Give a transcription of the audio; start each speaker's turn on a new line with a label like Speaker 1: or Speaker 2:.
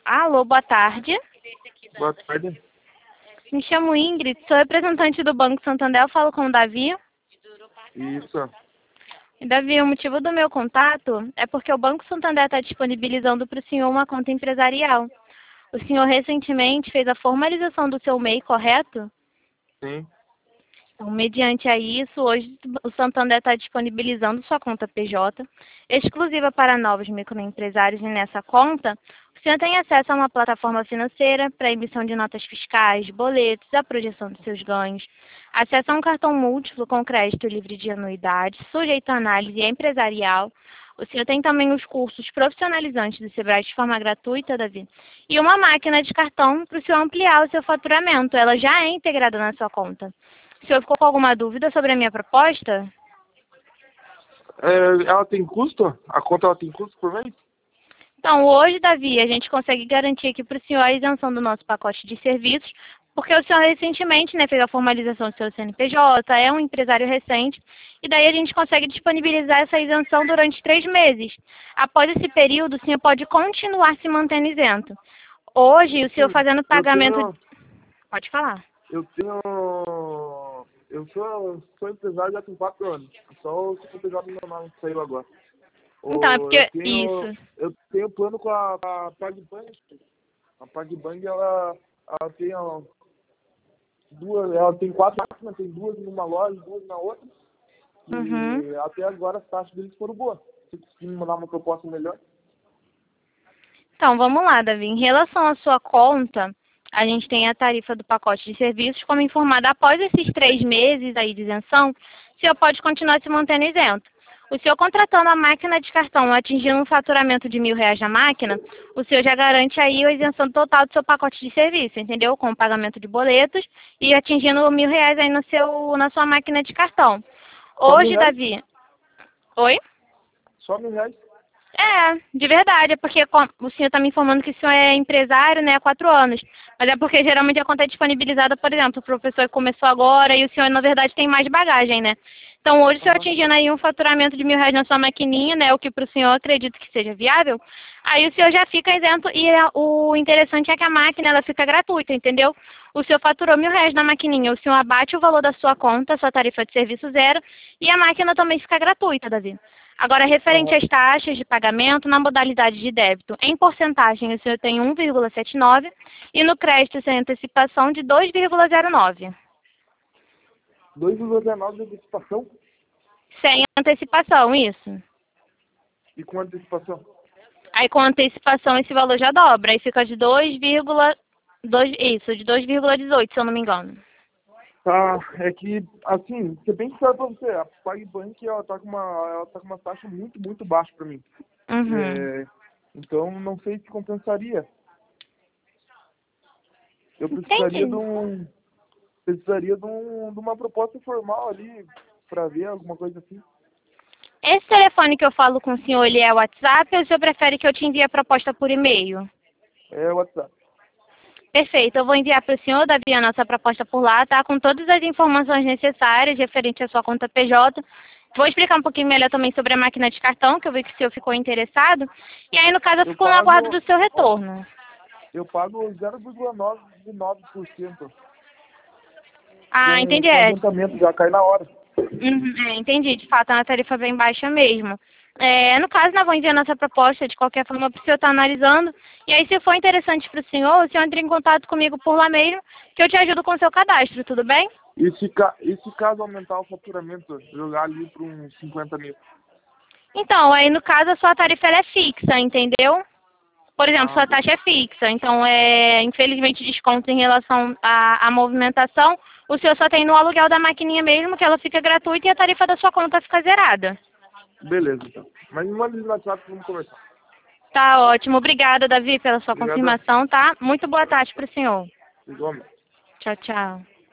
Speaker 1: Alô, boa tarde.
Speaker 2: Boa tarde.
Speaker 1: Me chamo Ingrid, sou representante do Banco Santander, eu falo com o Davi.
Speaker 2: Isso.
Speaker 1: E, Davi, o motivo do meu contato é porque o Banco Santander está disponibilizando para o senhor uma conta empresarial. O senhor recentemente fez a formalização do seu MEI, correto?
Speaker 2: Sim.
Speaker 1: Então, mediante a isso, hoje o Santander está disponibilizando sua conta PJ, exclusiva para novos microempresários, e nessa conta, o senhor tem acesso a uma plataforma financeira para emissão de notas fiscais, boletos, a projeção dos seus ganhos, acesso a um cartão múltiplo com crédito livre de anuidade, sujeito à análise empresarial. O senhor tem também os cursos profissionalizantes do Sebrae de forma gratuita, Davi, e uma máquina de cartão para o senhor ampliar o seu faturamento. Ela já é integrada na sua conta. O senhor ficou com alguma dúvida sobre a minha proposta?
Speaker 2: Ela tem custo? A conta ela tem custo por mês?
Speaker 1: Então, hoje, Davi, a gente consegue garantir aqui para o senhor a isenção do nosso pacote de serviços, porque o senhor recentemente, né, fez a formalização do seu CNPJ, é um empresário recente, e daí a gente consegue disponibilizar essa isenção durante 3 meses. Após esse período, o senhor pode continuar se mantendo isento. Hoje, o senhor fazendo pagamento... Pode falar.
Speaker 2: Eu sou empresário já tem 4 anos. Só o CNPJ do meu nome que saiu agora.
Speaker 1: Então, é porque...
Speaker 2: Eu
Speaker 1: Isso.
Speaker 2: tenho plano com a PagBank. A PagBank, ela tem ela tem 4 máquinas, tem 2 numa loja, 2 na outra. E até agora as taxas deles foram boas. Se conseguir me mandar uma proposta melhor.
Speaker 1: Então, vamos lá, Davi. Em relação à sua conta, a gente tem a tarifa do pacote de serviços, como informado, após esses 3 meses aí de isenção, o senhor pode continuar se mantendo isento. O senhor contratando a máquina de cartão, atingindo um faturamento de R$ 1.000 na máquina, o senhor já garante aí a isenção total do seu pacote de serviço, entendeu? Com o pagamento de boletos e atingindo R$ 1.000 aí na sua máquina de cartão. Hoje, Davi... Oi?
Speaker 2: Só R$ 1.000?
Speaker 1: De verdade, é porque o senhor está me informando que o senhor é empresário, né, há 4 anos. Mas é porque geralmente a conta é disponibilizada, por exemplo, o professor que começou agora e o senhor, na verdade, tem mais bagagem, né? Então, hoje, o senhor atingindo aí um faturamento de R$ 1.000 na sua maquininha, né, o que para o senhor acredito que seja viável, aí o senhor já fica isento e o interessante é que a máquina, ela fica gratuita, entendeu? O senhor faturou R$ 1.000 na maquininha, o senhor abate o valor da sua conta, sua tarifa de serviço zero, e a máquina também fica gratuita, Davi. Agora, referente às taxas de pagamento, na modalidade de débito, em porcentagem, o senhor tem 1,79 e no crédito sem antecipação de 2,09.
Speaker 2: 2,19 de antecipação?
Speaker 1: Sem antecipação, isso.
Speaker 2: E com antecipação?
Speaker 1: Aí com antecipação esse valor já dobra, aí fica de 2,18, se eu não me engano.
Speaker 2: Tá, é que, assim, ser bem sincero pra você, a PagBank, ela tá com uma taxa muito, muito baixa pra mim. Então, não sei se compensaria. Eu precisaria de uma proposta formal ali, pra ver alguma coisa assim.
Speaker 1: Esse telefone que eu falo com o senhor, ele é o WhatsApp ou o senhor prefere que eu te envie a proposta por e-mail?
Speaker 2: É o WhatsApp.
Speaker 1: Perfeito, eu vou enviar para o senhor, Davi, a nossa proposta por lá, tá? Com todas as informações necessárias referente à sua conta PJ. Vou explicar um pouquinho melhor também sobre a máquina de cartão, que eu vi que o senhor ficou interessado. E aí, no caso, eu fico no aguardo do seu retorno.
Speaker 2: Eu pago 0,99%.
Speaker 1: Ah, entendi.
Speaker 2: Com adiantamento, já cai na hora.
Speaker 1: Entendi. De fato, é uma tarifa bem baixa mesmo. No caso, nós vamos enviar nossa proposta de qualquer forma para o senhor estar analisando. E aí, se for interessante para o senhor entre em contato comigo por lá mesmo, que eu te ajudo com o seu cadastro, tudo bem?
Speaker 2: E se caso aumentar o faturamento, jogar ali para uns 50 mil?
Speaker 1: Então, aí no caso a sua tarifa ela é fixa, entendeu? Por exemplo, sua taxa é fixa. Então, infelizmente, desconto em relação à movimentação, o senhor só tem no aluguel da maquininha mesmo, que ela fica gratuita e a tarifa da sua conta fica zerada.
Speaker 2: Beleza, então. Mas me manda no WhatsApp que vamos conversar.
Speaker 1: Tá ótimo. Obrigada, Davi, pela sua confirmação, tá? Muito boa tarde para o senhor.
Speaker 2: Igualmente.
Speaker 1: Tchau, tchau.